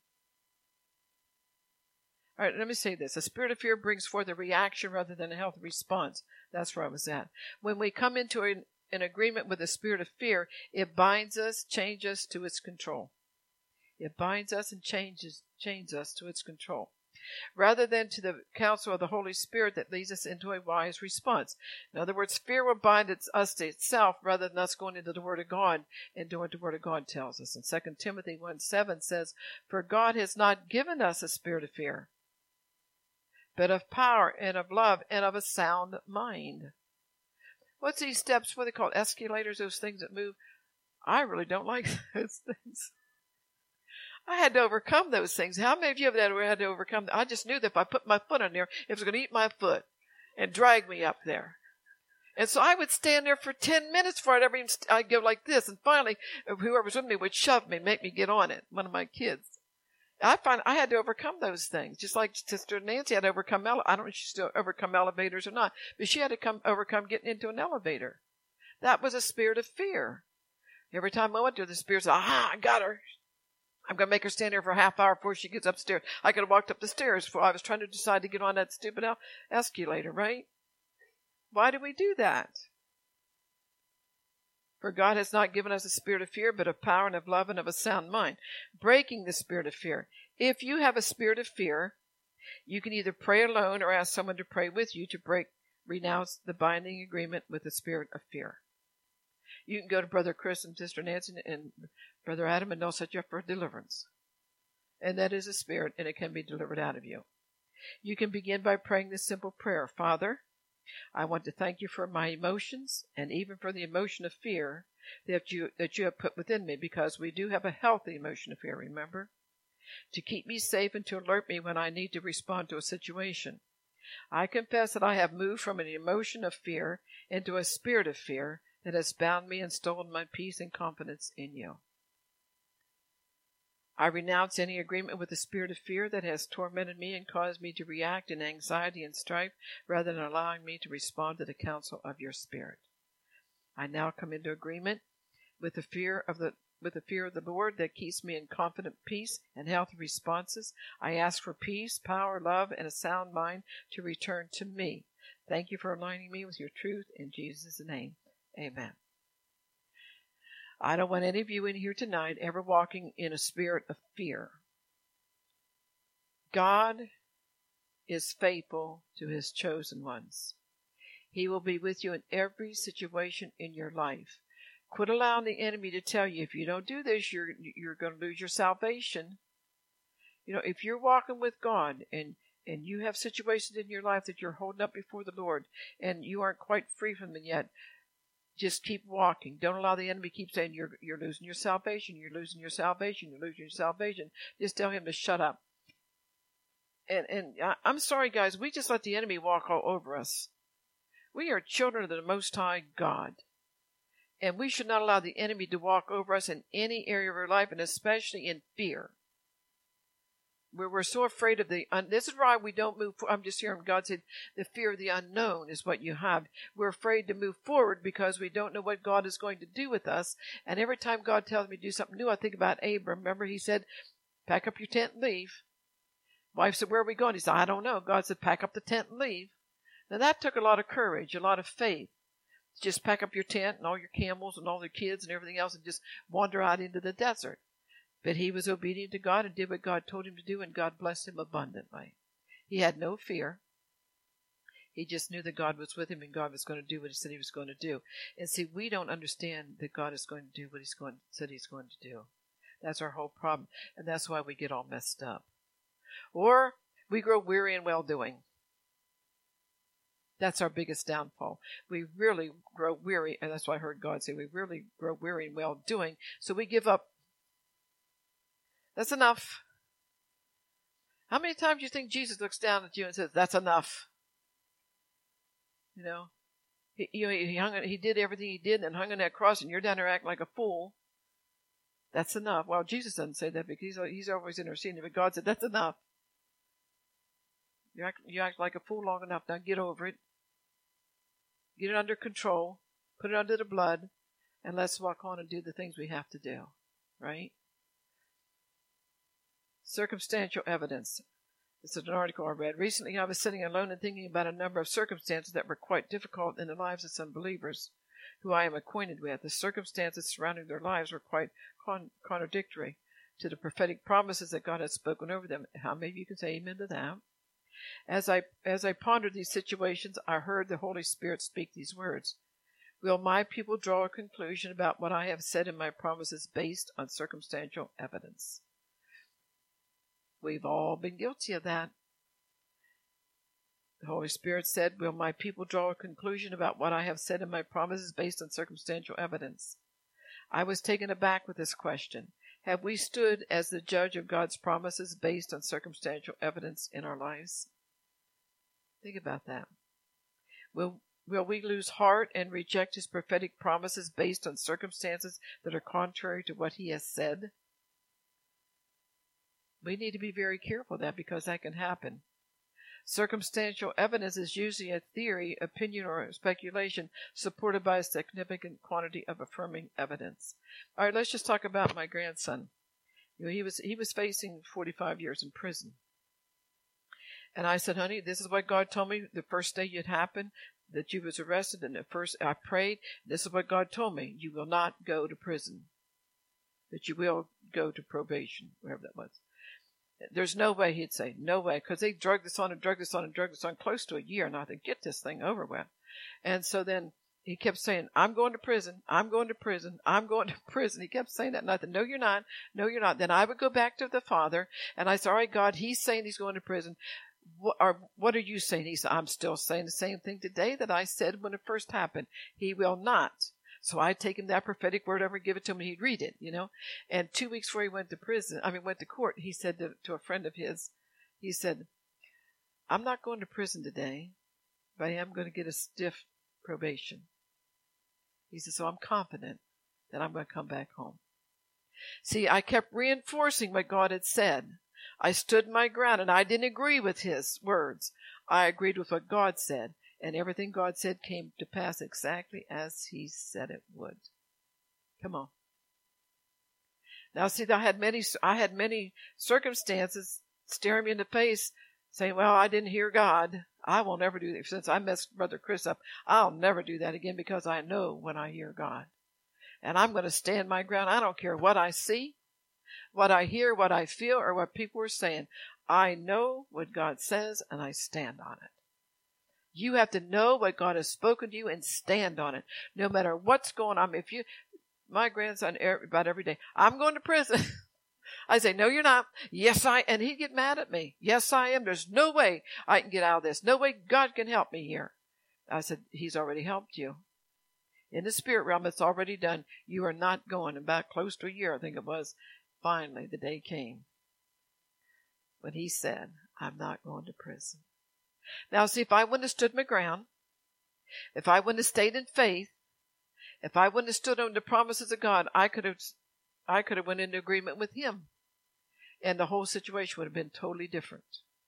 All right, let me say this. A spirit of fear brings forth a reaction rather than a healthy response. That's where I was at. When we come into an, an agreement with the spirit of fear, it binds us, changes us to its control. It binds us and changes, chains us to its control. rather than to the counsel of the Holy Spirit that leads us into a wise response. In other words, fear will bind us to itself rather than us going into the Word of God and doing what the Word of God tells us. And Second Timothy one seven says, "For God has not given us a spirit of fear, but of power and of love and of a sound mind." What's these steps? What are they called? Escalators, those things that move? I really don't like those things. I had to overcome those things. How many of you have ever had to overcome them? I just knew that if I put my foot on there, it was going to eat my foot and drag me up there. And so I would stand there for ten minutes before I'd ever even, st- I'd go like this. And finally, whoever was with me would shove me, make me get on it. One of my kids. I find I had to overcome those things. Just like Sister Nancy had to overcome, ele- I don't know if she still overcome elevators or not, but she had to come overcome getting into an elevator. That was a spirit of fear. Every time I went to the spirit said, "Aha, I got her. I'm going to make her stand there for a half hour before she gets upstairs." I could have walked up the stairs before I was trying to decide to get on that stupid escalator, right? Why do we do that? For God has not given us a spirit of fear, but of power and of love and of a sound mind. Breaking the spirit of fear. If you have a spirit of fear, you can either pray alone or ask someone to pray with you to break, renounce the binding agreement with the spirit of fear. You can go to Brother Chris and Sister Nancy and Brother Adam, and they'll set you up for deliverance. And that is a spirit, and it can be delivered out of you. You can begin by praying this simple prayer. Father, I want to thank you for my emotions, and even for the emotion of fear that you that you have put within me, because we do have a healthy emotion of fear, remember? To keep me safe and to alert me when I need to respond to a situation. I confess that I have moved from an emotion of fear into a spirit of fear that has bound me and stolen my peace and confidence in you. I renounce any agreement with the spirit of fear that has tormented me and caused me to react in anxiety and strife rather than allowing me to respond to the counsel of your spirit. I now come into agreement with the fear of the with the fear of the Lord that keeps me in confident peace and healthy responses. I ask for peace, power, love, and a sound mind to return to me. Thank you for aligning me with your truth in Jesus' name. Amen. I don't want any of you in here tonight ever walking in a spirit of fear. God is faithful to his chosen ones. He will be with you in every situation in your life. Quit allowing the enemy to tell you, if you don't do this, you're you're going to lose your salvation. You know, if you're walking with God and and you have situations in your life that you're holding up before the Lord and you aren't quite free from them yet, just keep walking. Don't allow the enemy to keep saying you're you're losing your salvation, you're losing your salvation, you're losing your salvation. Just tell him to shut up. And and I, I'm sorry, guys, we just let the enemy walk all over us. We are children of the Most High God. And we should not allow the enemy to walk over us in any area of our life, and especially in fear. Where we're so afraid of the, un- this is why we don't move, I'm just hearing God said, the fear of the unknown is what you have. We're afraid to move forward because we don't know what God is going to do with us. And every time God tells me to do something new, I think about Abram. Remember, he said, pack up your tent and leave. Wife said, where are we going? He said, I don't know. God said, pack up the tent and leave. Now that took a lot of courage, a lot of faith. Just pack up your tent and all your camels and all their kids and everything else and just wander out into the desert. But he was obedient to God and did what God told him to do, and God blessed him abundantly. He had no fear. He just knew that God was with him and God was going to do what he said he was going to do. And see, we don't understand that God is going to do what he's going said he's going to do. That's our whole problem. And that's why we get all messed up. Or we grow weary in well-doing. That's our biggest downfall. We really grow weary, and that's why I heard God say we really grow weary in well-doing, so we give up. That's enough. How many times do you think Jesus looks down at you and says, that's enough? You know, he, you know, he, hung, he did everything he did and hung on that cross, and you're down there acting like a fool. That's enough. Well, Jesus doesn't say that because he's, he's always interceding, but God said, that's enough. You act, you act like a fool long enough. Now get over it. Get it under control. Put it under the blood. And let's walk on and do the things we have to do. Right? Circumstantial evidence. This is an article I read. Recently I was sitting alone and thinking about a number of circumstances that were quite difficult in the lives of some believers who I am acquainted with. The circumstances surrounding their lives were quite con- contradictory to the prophetic promises that God has spoken over them. How many of you can say amen to that? As I, as I pondered these situations, I heard the Holy Spirit speak these words. Will my people draw a conclusion about what I have said in my promises based on circumstantial evidence? We've all been guilty of that. The Holy Spirit said, will my people draw a conclusion about what I have said in my promises based on circumstantial evidence? I was taken aback with this question. Have we stood as the judge of God's promises based on circumstantial evidence in our lives? Think about that. Will Will we lose heart and reject his prophetic promises based on circumstances that are contrary to what he has said? We need to be very careful of that, because that can happen. Circumstantial evidence is usually a theory, opinion, or speculation supported by a significant quantity of affirming evidence. All right, let's just talk about my grandson. You know, he was he was facing forty-five years in prison. And I said, honey, this is what God told me the first day it happened, that you was arrested, and at first I prayed, this is what God told me, you will not go to prison, that you will go to probation, wherever that was. There's no way, he'd say, no way, because they drug this on and drug this on and drug this on close to a year, and I think, get this thing over with. And so then he kept saying, I'm going to prison, I'm going to prison, I'm going to prison. He kept saying that, and I said, no, you're not, no, you're not. Then I would go back to the Father, and I said, all right, God, he's saying he's going to prison. What are, what are you saying? He said, I'm still saying the same thing today that I said when it first happened. He will not. So I'd take him that prophetic word over and give it to him, and he'd read it, you know. And two weeks before he went to prison, I mean, went to court, he said to, to a friend of his, he said, I'm not going to prison today, but I am going to get a stiff probation. He said, so I'm confident that I'm going to come back home. See, I kept reinforcing what God had said. I stood my ground, and I didn't agree with his words. I agreed with what God said, and everything God said came to pass exactly as he said it would. Come on. Now, see, I had many, I had many circumstances staring me in the face, saying, well, I didn't hear God. I will never do that. Since I messed Brother Chris up, I'll never do that again, because I know when I hear God. And I'm going to stand my ground. I don't care what I see, what I hear, what I feel, or what people are saying. I know what God says, and I stand on it. You have to know what God has spoken to you and stand on it, no matter what's going on. If you, my grandson, about every day, I'm going to prison. I say, no, you're not. Yes, I, and he'd get mad at me. Yes, I am. There's no way I can get out of this. No way God can help me here. I said, he's already helped you. In the spirit realm, it's already done. You are not going. About close to a year, I think it was. Finally, the day came when he said, I'm not going to prison. Now, see, if I wouldn't have stood my ground, if I wouldn't have stayed in faith, if I wouldn't have stood on the promises of God, I could have, I could have went into agreement with him, and the whole situation would have been totally different.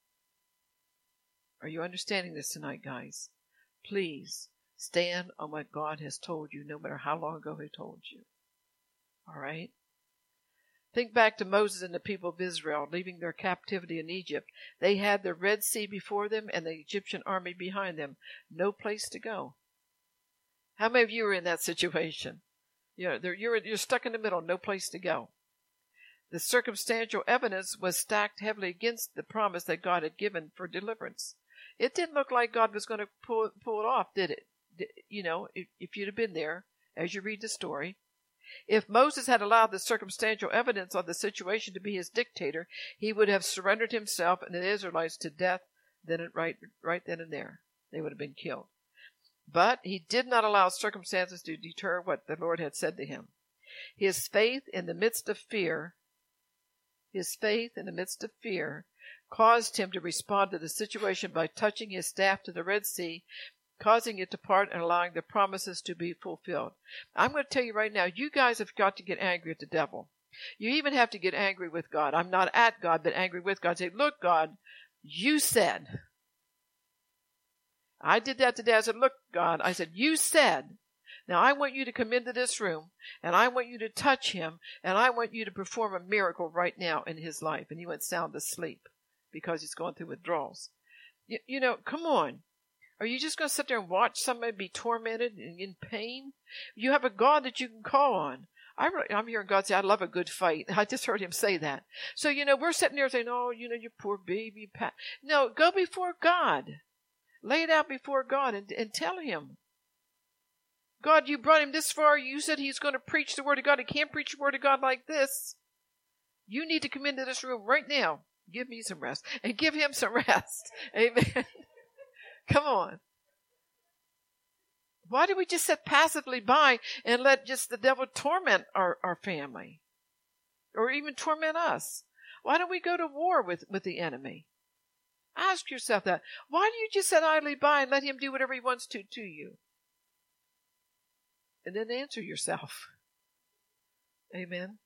Are you understanding this tonight, guys? Please stand on what God has told you, no matter how long ago he told you. All right? Think back to Moses and the people of Israel leaving their captivity in Egypt. They had the Red Sea before them and the Egyptian army behind them. No place to go. How many of you are in that situation? You know, you're, you're stuck in the middle, no place to go. The circumstantial evidence was stacked heavily against the promise that God had given for deliverance. It didn't look like God was going to pull, pull it off, did it? You know, if, if you'd have been there as you read the story. If Moses had allowed the circumstantial evidence of the situation to be his dictator, he would have surrendered himself and the Israelites to death then and right, right then and there. They would have been killed. But he did not allow circumstances to deter what the Lord had said to him. His faith in the midst of fear, his faith in the midst of fear, caused him to respond to the situation by touching his staff to the Red Sea, causing it to part and allowing the promises to be fulfilled. I'm going to tell you right now, you guys have got to get angry at the devil. You even have to get angry with God. I'm not at God, but angry with God. Say, look, God, you said. I did that today. I said, look, God, I said, you said. Now I want you to come into this room, and I want you to touch him, and I want you to perform a miracle right now in his life. And he went sound asleep because he's going through withdrawals. You, you know, come on. Are you just going to sit there and watch somebody be tormented and in pain? You have a God that you can call on. I really, I'm hearing God say, I love a good fight. I just heard him say that. So, you know, we're sitting there saying, oh, you know, you poor baby. Pat. No, go before God. Lay it out before God and, and tell him. God, you brought him this far. You said he's going to preach the word of God. He can't preach the word of God like this. You need to come into this room right now. Give me some rest. And give him some rest. Amen. Come on. Why do we just sit passively by and let just the devil torment our, our family? Or even torment us? Why don't we go to war with, with the enemy? Ask yourself that. Why do you just sit idly by and let him do whatever he wants to to you? And then answer yourself. Amen.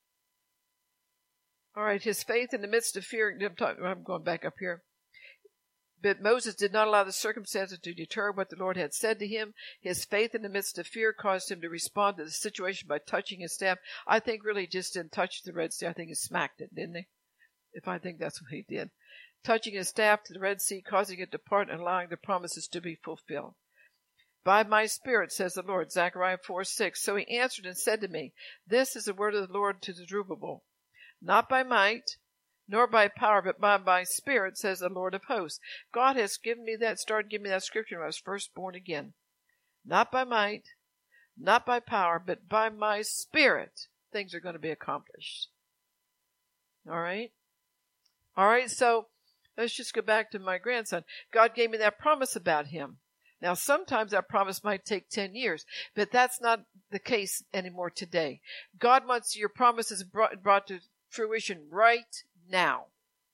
All right, his faith in the midst of fear. I'm, talking, I'm going back up here. But Moses did not allow the circumstances to deter what the Lord had said to him. His faith in the midst of fear caused him to respond to the situation by touching his staff. I think really he just didn't touch the Red Sea. I think he smacked it, didn't he? If I think that's what he did. Touching his staff to the Red Sea, causing it to part and allowing the promises to be fulfilled. By my spirit, says the Lord, Zechariah four six. So he answered and said to me, this is the word of the Lord to Zerubbabel. Not by might, nor by power, but by my spirit, says the Lord of hosts. God has given me that, started giving me that scripture when I was first born again. Not by might, not by power, but by my spirit, things are going to be accomplished. All right? All right, so let's just go back to my grandson. God gave me that promise about him. Now, sometimes that promise might take ten years, but that's not the case anymore today. God wants your promises brought, brought to fruition right now.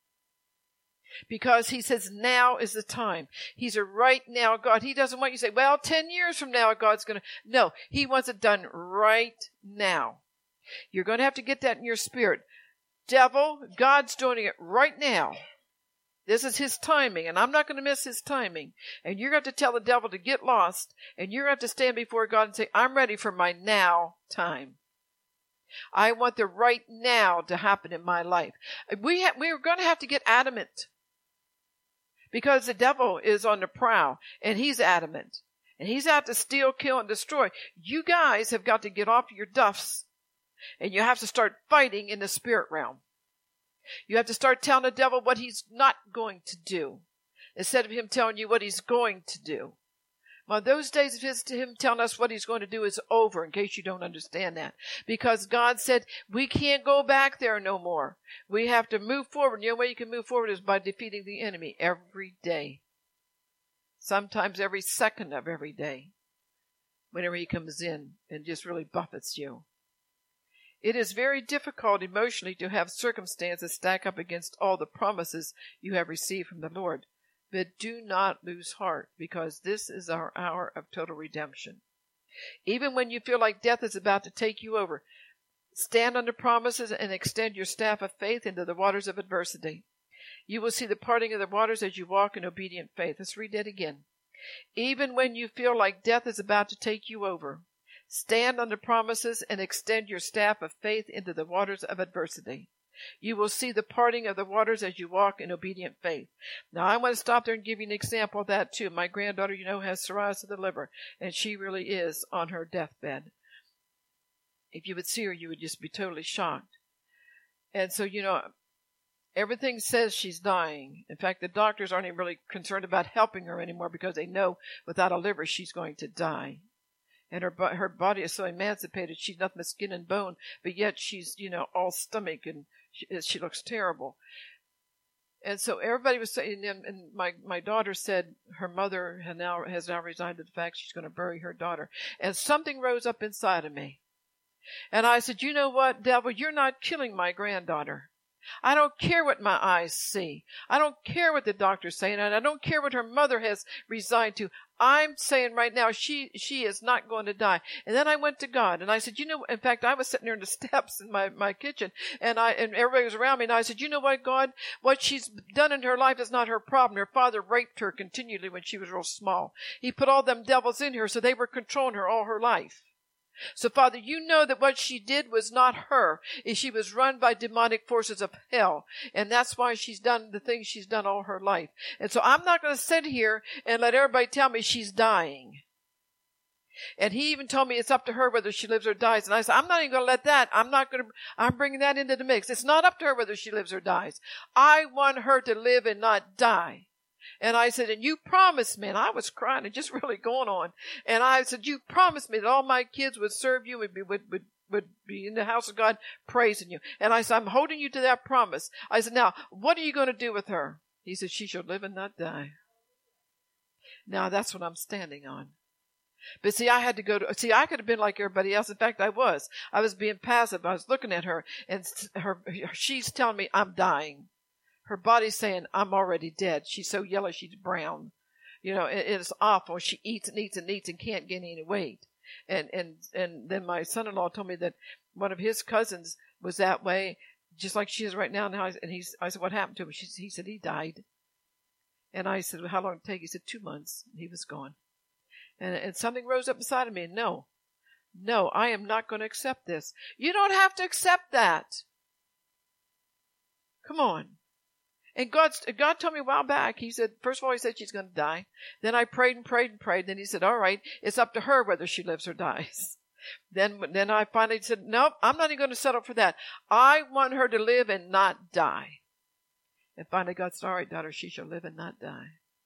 Because he says now is the time. He's a right now God. He doesn't want you to say, well, ten years from now God's going to. No, he wants it done right now. You're going to have to get that in your spirit. Devil, God's doing it right now. This is his timing, and I'm not going to miss his timing. And you're going to have to tell the devil to get lost, and you're going to have to stand before God and say, I'm ready for my now time. I want the right now to happen in my life. We ha- we're going to have to get adamant. Because the devil is on the prowl, and he's adamant. And he's out to steal, kill, and destroy. You guys have got to get off your duffs, and you have to start fighting in the spirit realm. You have to start telling the devil what he's not going to do, instead of him telling you what he's going to do. Well, those days of his, him telling us what he's going to do is over, in case you don't understand that. Because God said, we can't go back there no more. We have to move forward. The only way you can move forward is by defeating the enemy every day. Sometimes every second of every day, whenever he comes in and just really buffets you. It is very difficult emotionally to have circumstances stack up against all the promises you have received from the Lord. But do not lose heart, because this is our hour of total redemption. Even when you feel like death is about to take you over, stand on the promises and extend your staff of faith into the waters of adversity. You will see the parting of the waters as you walk in obedient faith. Let's read that again. Even when you feel like death is about to take you over, stand on the promises and extend your staff of faith into the waters of adversity. You will see the parting of the waters as you walk in obedient faith. Now, I want to stop there and give you an example of that, too. My granddaughter, you know, has cirrhosis of the liver, and she really is on her deathbed. If you would see her, you would just be totally shocked. And so, you know, everything says she's dying. In fact, the doctors aren't even really concerned about helping her anymore, because they know without a liver she's going to die. And her her body is so emancipated, she's nothing but skin and bone, but yet she's, you know, all stomach, and she, she looks terrible. And so everybody was saying, and my, my daughter said her mother has now, has now resigned to the fact she's going to bury her daughter. And something rose up inside of me. And I said, you know what, devil, you're not killing my granddaughter. I don't care what my eyes see. I don't care what the doctor's saying, and I don't care what her mother has resigned to. I'm saying right now, she she is not going to die. And then I went to God, and I said, you know, in fact, I was sitting there in the steps in my, my kitchen, and I and everybody was around me, and I said, you know what, God, what she's done in her life is not her problem. Her father raped her continually when she was real small. He put all them devils in her, so they were controlling her all her life. So, Father, you know that what she did was not her. She was run by demonic forces of hell. And that's why she's done the things she's done all her life. And so I'm not going to sit here and let everybody tell me she's dying. And he even told me it's up to her whether she lives or dies. And I said, I'm not even going to let that. I'm not going to, I'm bringing that into the mix. It's not up to her whether she lives or dies. I want her to live and not die. And I said, and you promised me, and I was crying and just really going on. And I said, you promised me that all my kids would serve you and be, would, would, would be in the house of God praising you. And I said, I'm holding you to that promise. I said, now, what are you going to do with her? He said, she shall live and not die. Now, that's what I'm standing on. But see, I had to go to, see, I could have been like everybody else. In fact, I was. I was being passive. I was looking at her, and her, she's telling me I'm dying. Her body's saying I'm already dead. She's so yellow, she's brown. You know, it, it's awful. She eats and eats and eats and can't gain any weight. And, and, and then my son-in-law told me that one of his cousins was that way, just like she is right now. Now, and he's, I said, what happened to him? She, he said, he died. And I said, well, how long did it take? He said, two months. He was gone. And, and something rose up inside of me. No, no, I am not going to accept this. You don't have to accept that. Come on. And God, God told me a while back, he said, first of all, he said she's going to die. Then I prayed and prayed and prayed. Then he said, all right, it's up to her whether she lives or dies. Then, then I finally said, nope, I'm not even going to settle for that. I want her to live and not die. And finally God said, all right, daughter, she shall live and not die.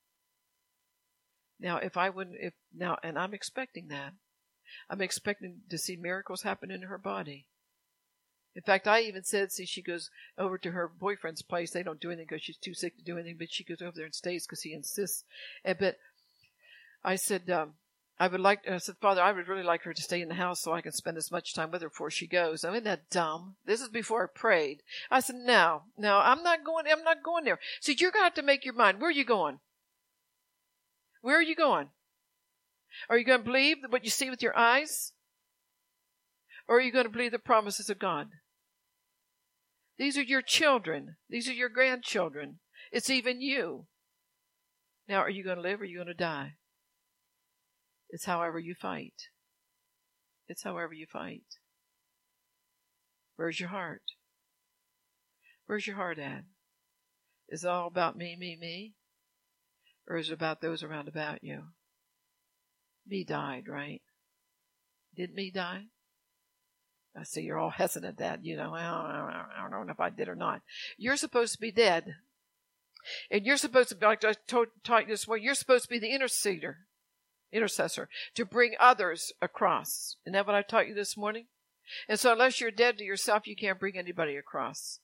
Now, if I wouldn't, if now, and I'm expecting that. I'm expecting to see miracles happen in her body. In fact, I even said, see, she goes over to her boyfriend's place. They don't do anything because she's too sick to do anything, but she goes over there and stays because he insists. And, but I said, um, I would like, I said, Father, I would really like her to stay in the house so I can spend as much time with her before she goes. I mean, isn't that dumb? This is before I prayed. I said, no, no, I'm not going, I'm not going there. So you're going to have to make your mind. Where are you going? Where are you going? Are you going to believe what you see with your eyes? Or are you going to believe the promises of God? These are your children. These are your grandchildren. It's even you. Now, are you going to live or are you going to die? It's however you fight. It's however you fight. Where's your heart? Where's your heart at? Is it all about me, me, me? Or is it about those around about you? Me died, right? Did me die? I see you're all hesitant at that. You know, I don't, I don't know if I did or not. You're supposed to be dead. And you're supposed to be, like I told, taught you this morning, you're supposed to be the interceder, intercessor, to bring others across. Isn't that what I taught you this morning? And so unless you're dead to yourself, you can't bring anybody across.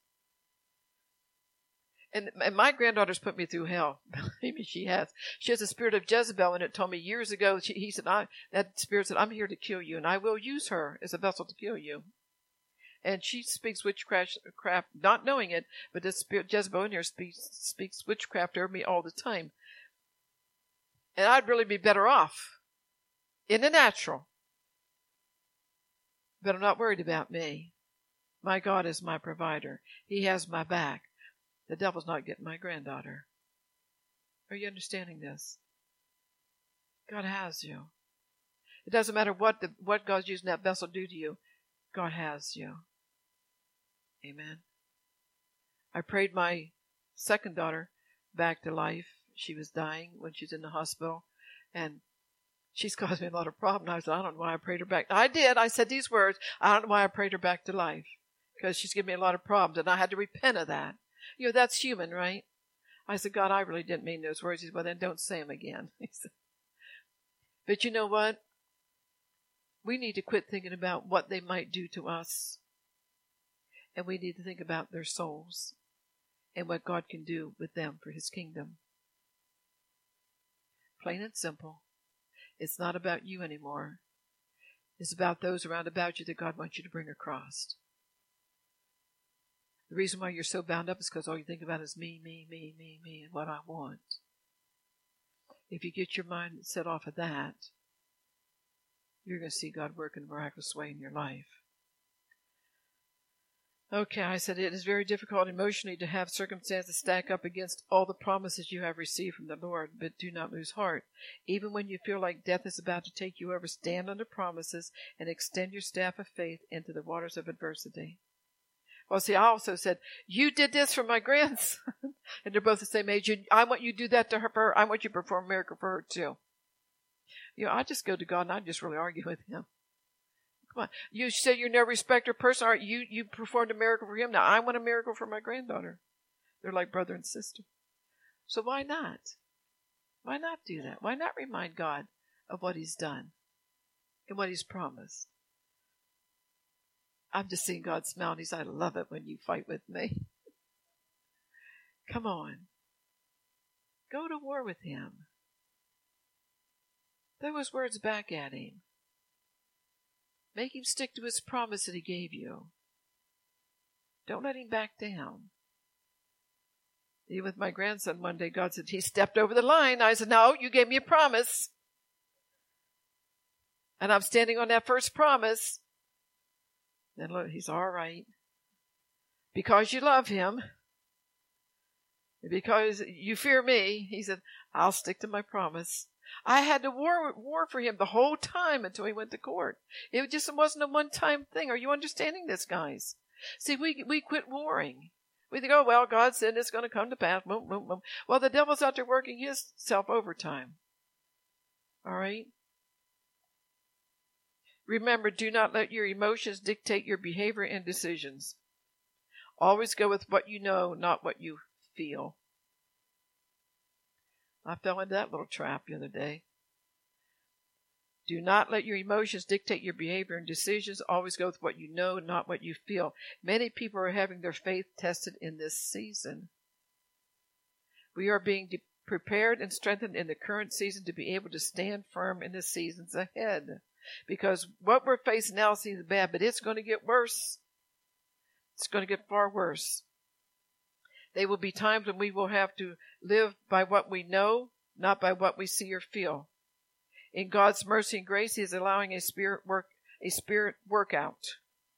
And, and my granddaughter's put me through hell. Believe me, she has. She has a spirit of Jezebel, and it told me years ago, she, he said, I, that spirit said, I'm here to kill you, and I will use her as a vessel to kill you. And she speaks witchcraft, craft, not knowing it, but this spirit Jezebel in here speaks, speaks witchcraft over me all the time. And I'd really be better off in the natural. But I'm not worried about me. My God is my provider. He has my back. The devil's not getting my granddaughter. Are you understanding this? God has you. It doesn't matter what the, what God's using that vessel to do to you. God has you. Amen. I prayed my second daughter back to life. She was dying when she was in the hospital, and she's caused me a lot of problems. I said, I don't know why I prayed her back. I did. I said these words. I don't know why I prayed her back to life, because she's given me a lot of problems, and I had to repent of that. You know, that's human, right? I said, God, I really didn't mean those words. He said, well, then don't say them again. He said, but you know what? We need to quit thinking about what they might do to us. And we need to think about their souls and what God can do with them for his kingdom. Plain and simple. It's not about you anymore. It's about those around about you that God wants you to bring across. The reason why you're so bound up is because all you think about is me, me, me, me, me, and what I want. If you get your mind set off of that, you're going to see God work in a miraculous way in your life. Okay, I said it is very difficult emotionally to have circumstances stack up against all the promises you have received from the Lord, but do not lose heart. Even when you feel like death is about to take you over, stand on the promises and extend your staff of faith into the waters of adversity. Well, see, I also said, you did this for my grandson. And they're both the same age. I want you to do that to her. For her. I want you to perform a miracle for her too. You know, I just go to God and I just really argue with him. Come on. You say you're no respecter person. All right, you, you performed a miracle for him. Now I want a miracle for my granddaughter. They're like brother and sister. So why not? Why not do that? Why not remind God of what he's done and what he's promised? I'm just seeing God smile and he says, I love it when you fight with me. Come on. Go to war with him. Throw his words back at him. Make him stick to his promise that he gave you. Don't let him back down. Even with my grandson one day, God said, he stepped over the line. I said, no, you gave me a promise. And I'm standing on that first promise. Then look, he's all right. Because you love him. Because you fear me. He said, I'll stick to my promise. I had to war, war for him the whole time until he went to court. It just wasn't a one-time thing. Are you understanding this, guys? See, we we quit warring. We think, oh, well, God said it's going to come to pass. Boom, boom, boom. Well, the devil's out there working himself overtime. All right? Remember, do not let your emotions dictate your behavior and decisions. Always go with what you know, not what you feel. I fell into that little trap the other day. Do not let your emotions dictate your behavior and decisions. Always go with what you know, not what you feel. Many people are having their faith tested in this season. We are being de- prepared and strengthened in the current season to be able to stand firm in the seasons ahead. Because what we're facing now seems bad, but it's going to get worse. It's going to get far worse. There will be times when we will have to live by what we know, not by what we see or feel. In God's mercy and grace, he is allowing a spirit work, a spirit workout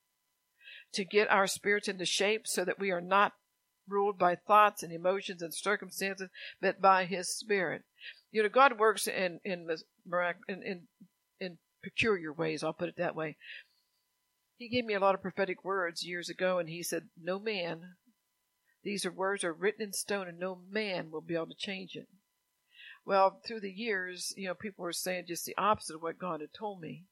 to get our spirits into shape so that we are not ruled by thoughts and emotions and circumstances, but by his spirit. You know, God works in, in, in, in, in peculiar ways. I'll put it that way. He gave me a lot of prophetic words years ago, and he said, no man, these are words are written in stone, and no man will be able to change it. Well, through the years, you know, people were saying just the opposite of what God had told me.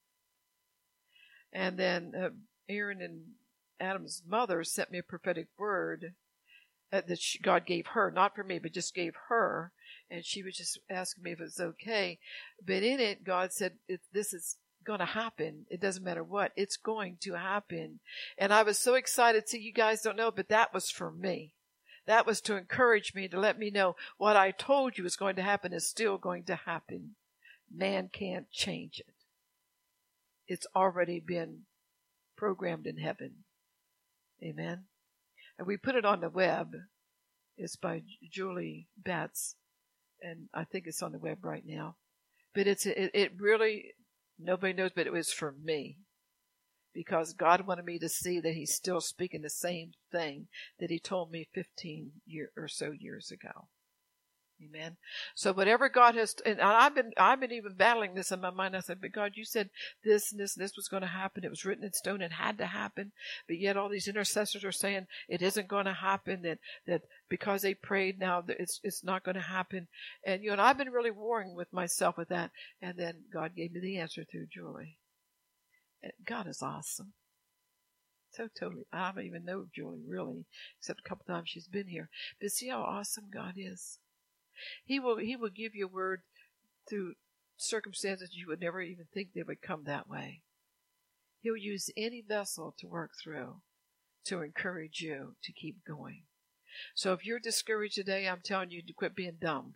And then uh, Aaron and Adam's mother sent me a prophetic word uh, that she, God gave her, not for me, but just gave her. And she was just asking me if it was okay. But in it, God said, if this is going to happen. It doesn't matter what. It's going to happen. And I was so excited. See, you guys don't know, but that was for me. That was to encourage me, to let me know what I told you was going to happen is still going to happen. Man can't change it. It's already been programmed in heaven. Amen. And we put it on the web. It's by Julie Betts. And I think it's on the web right now. But it's it, it really, nobody knows, but it was for me. Because God wanted me to see that he's still speaking the same thing that he told me fifteen year or so years ago. Amen. So whatever God has, and I've been, I've been even battling this in my mind. I said, but God, you said this and this and this was going to happen. It was written in stone. It had to happen. But yet all these intercessors are saying it isn't going to happen. That, that because they prayed now, that it's, it's not going to happen. And, you know, and I've been really warring with myself with that. And then God gave me the answer through Julie. God is awesome. So totally. I don't even know Julie really, except a couple times she's been here. But see how awesome God is. He will, he will give you a word through circumstances you would never even think they would come that way. He'll use any vessel to work through to encourage you to keep going. So if you're discouraged today, I'm telling you to quit being dumb.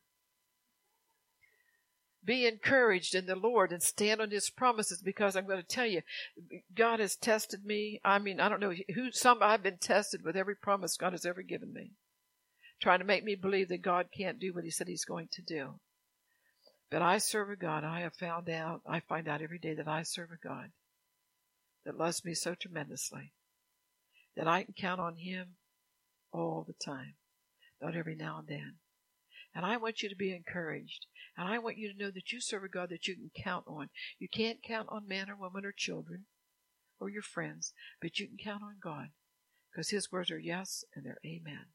Be encouraged in the Lord and stand on his promises, because I'm going to tell you, God has tested me. I mean, I don't know who, some I've been tested with every promise God has ever given me, trying to make me believe that God can't do what he said he's going to do. But I serve a God. I have found out, I find out every day that I serve a God that loves me so tremendously that I can count on him all the time, not every now and then. And I want you to be encouraged. And I want you to know that you serve a God that you can count on. You can't count on man or woman or children or your friends, but you can count on God, because his words are yes and they're amen.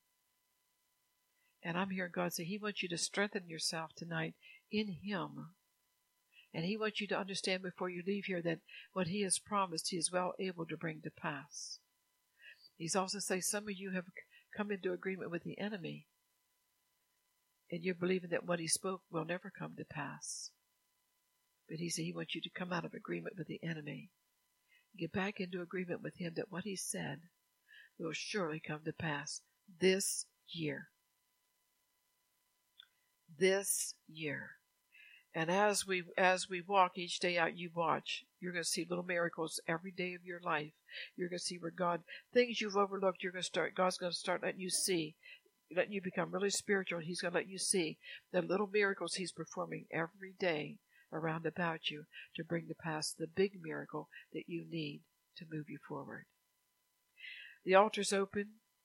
And I'm hearing God say he wants you to strengthen yourself tonight in him And he wants you to understand before you leave here that what he has promised, he is well able to bring to pass. He's also saying some of you have come into agreement with the enemy, and you're believing that what he spoke will never come to pass. But he said he wants you to come out of agreement with the enemy. Get back into agreement with him that what he said will surely come to pass this year. This year. And as we as we walk each day out, you watch, you're going to see little miracles every day of your life. You're going to see where God, things you've overlooked, you're going to start, God's going to start letting you see, letting you become really spiritual. He's going to let you see the little miracles he's performing every day around about you to bring to pass the big miracle that you need to move you forward. The altar's open.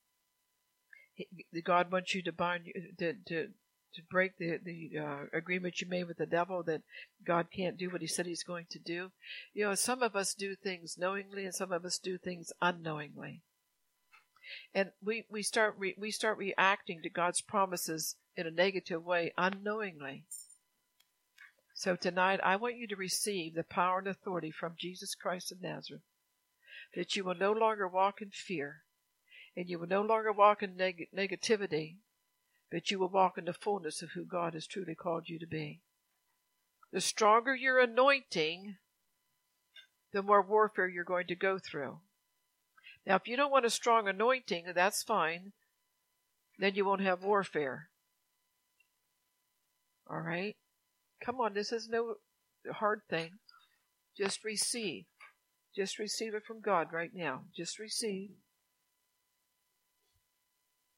God wants you to bind, to, to, to break the, the uh, agreement you made with the devil that God can't do what he said he's going to do. You know, some of us do things knowingly and some of us do things unknowingly. And we, we start re, we start reacting to God's promises in a negative way unknowingly. So tonight, I want you to receive the power and authority from Jesus Christ of Nazareth, that you will no longer walk in fear, and you will no longer walk in neg- negativity, but you will walk in the fullness of who God has truly called you to be. The stronger your anointing, the more warfare you're going to go through. Now, if you don't want a strong anointing, that's fine. Then you won't have warfare. All right? Come on, this is no hard thing. Just receive. Just receive it from God right now. Just receive.